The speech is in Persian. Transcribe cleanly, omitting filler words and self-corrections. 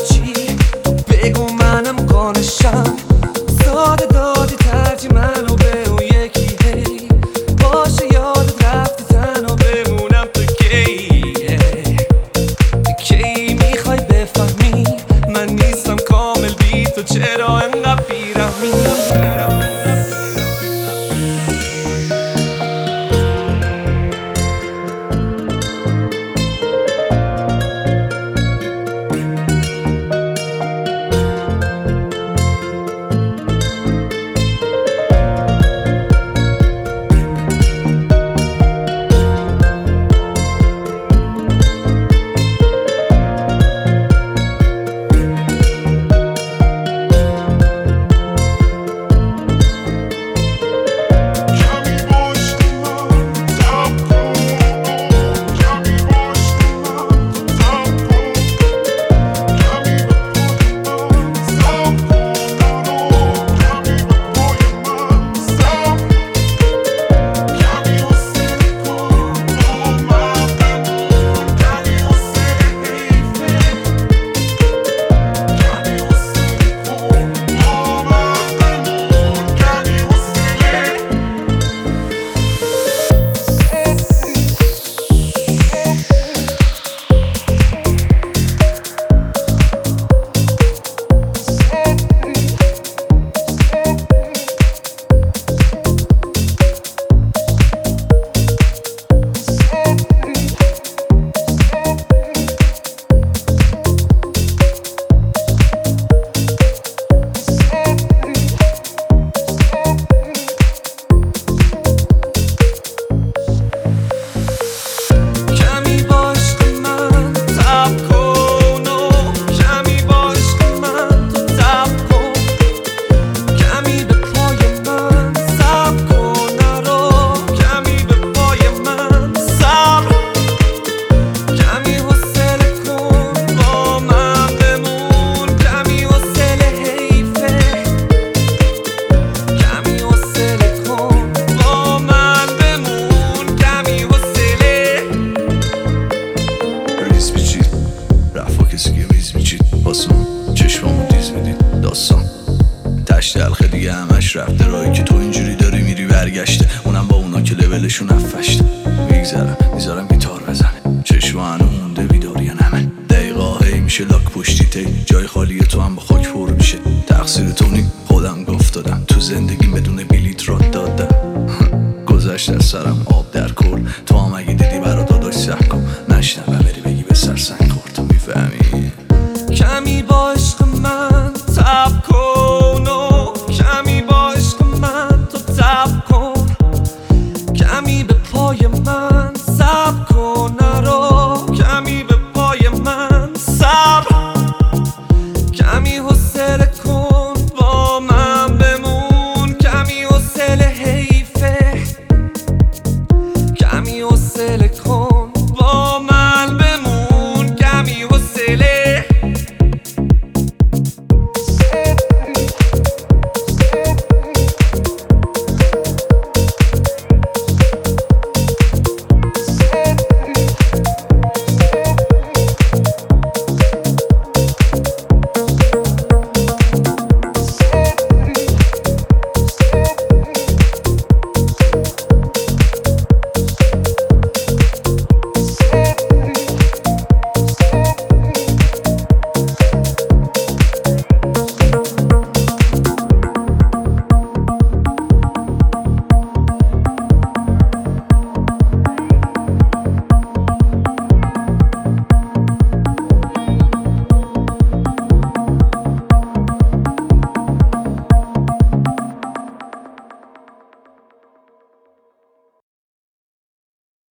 چی؟ تو بگو منم قانشم. ساده دادی ترجیح منو به اون یکی، هی باشه یادت رفتی تنها بمونم تو کی میخوای بفهمی من نیستم کامل بی تو، چرا انقدر بیرحمی؟ چشمامون دیز میدید داستان تشت حلقه دیگه همش رفته، راهی که تو اینجوری داری میری برگشته، اونم با اونا که لولشون افشته. میذارم گیتار بزنه، چشم هنو مونده بیداری نمه، دقیقا هی میشه لاک پشتی تی، جای